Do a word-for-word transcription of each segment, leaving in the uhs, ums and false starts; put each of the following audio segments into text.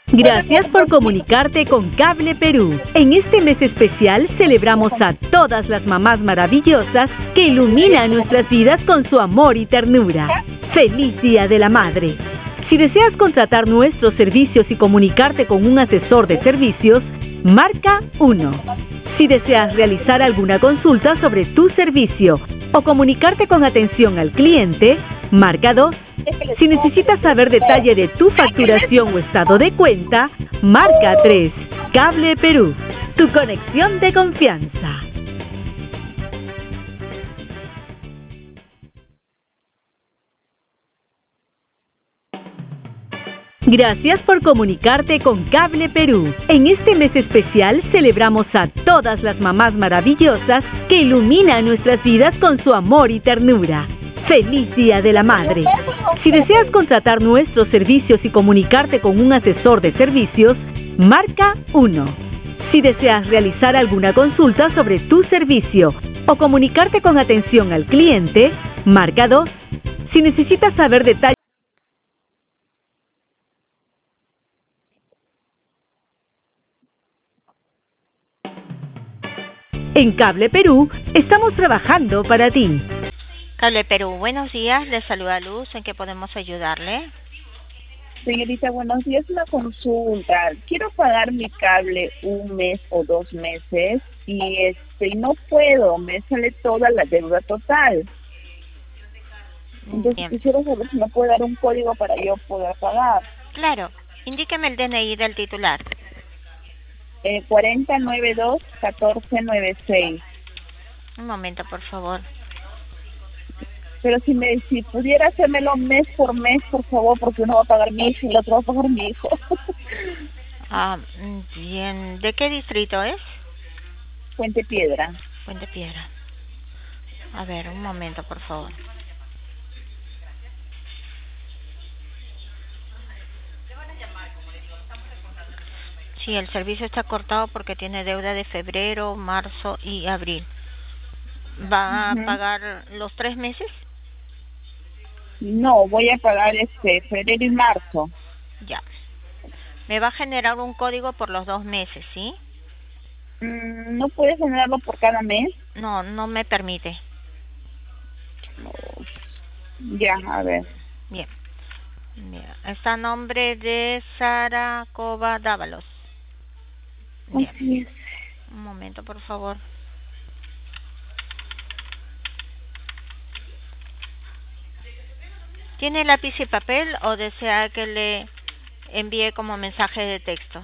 Gracias por comunicarte con Cable Perú. En este mes especial celebramos a todas las mamás maravillosas que iluminan nuestras vidas con su amor y ternura. ¡Feliz Día de la Madre! Si deseas contratar nuestros servicios y comunicarte con un asesor de servicios, marca uno. Si deseas realizar alguna consulta sobre tu servicio o comunicarte con atención al cliente, marca dos. Si necesitas saber detalle de tu facturación o estado de cuenta, marca tres. Cable Perú, tu conexión de confianza. Gracias por comunicarte con Cable Perú. En este mes especial celebramos a todas las mamás maravillosas que iluminan nuestras vidas con su amor y ternura. ¡Feliz Día de la Madre! Si deseas contratar nuestros servicios y comunicarte con un asesor de servicios, marca uno. Si deseas realizar alguna consulta sobre tu servicio o comunicarte con atención al cliente, marca dos. Si necesitas saber detalles en Cable Perú, estamos trabajando para ti. Cable Perú, buenos días, le saluda Luz, ¿en qué podemos ayudarle? Señorita, buenos días, una consulta. Quiero pagar mi cable un mes o dos meses y este no puedo, me sale toda la deuda total. Entonces Bien. quisiera saber si me puede dar un código para yo poder pagar. Claro, indíqueme el D N I del titular. Eh, cuarenta noventa y dos catorce noventa y seis. Un momento, por favor. Pero si me si pudiera hacérmelo mes por mes, por favor, porque uno va a pagar mi hija y el otro va a pagar mi hijo. Ah, bien. ¿De qué distrito es? Puente Piedra. Puente Piedra. A ver, un momento, por favor. Sí, el servicio está cortado porque tiene deuda de febrero, marzo y abril. ¿Va Uh-huh. a pagar los tres meses? No, voy a pagar este febrero y marzo. Ya. Me va a generar un código por los dos meses, ¿sí? Mm, ¿No puedes generarlo por cada mes? No, no me permite. Oh, ya, a ver. Bien. Mira, está a nombre de Sara Cova Dávalos. Bien. Así es. Un momento, por favor. ¿Tiene lápiz y papel o desea que le envíe como mensaje de texto?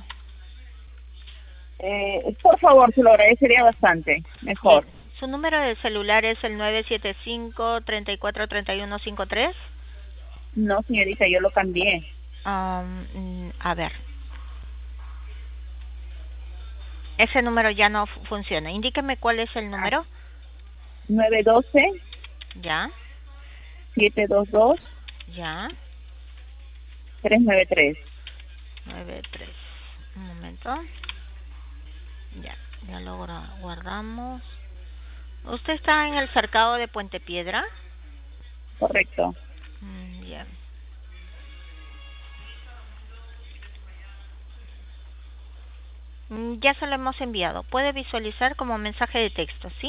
Eh, por favor, se lo agradecería bastante. Mejor. Bien. ¿Su número de celular es el nueve siete cinco, treinta y cuatro, treinta y uno, cincuenta y tres? No, señorita, yo lo cambié. Um, a ver. Ese número ya no fu- funciona. Indíqueme cuál es el número. nueve uno dos, Ya, siete dos dos, ya. tres nueve tres. nueve tres. Un momento. Ya, ya lo gra- guardamos. ¿Usted está en el cercado de Puente Piedra? Correcto. Mm, bien. Mm, Ya se lo hemos enviado. Puede visualizar como mensaje de texto, ¿sí?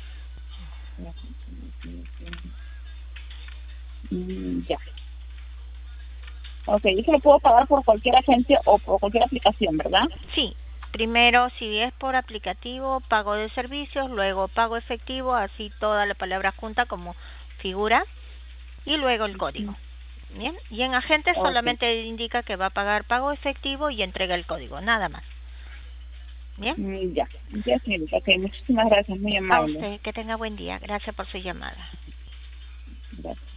Mm, ya. Ok, yo se lo puedo pagar por cualquier agencia o por cualquier aplicación, ¿verdad? Sí. Primero, si es por aplicativo, pago de servicios, luego pago efectivo, así toda la palabra junta como figura, y luego el código. Bien. Y en agente Okay. solamente indica que va a pagar pago efectivo y entrega el código, nada más. Bien. Mm, ya, ya, señorita. Ok, muchísimas gracias, muy A amable. usted, que tenga buen día. Gracias por su llamada. Gracias.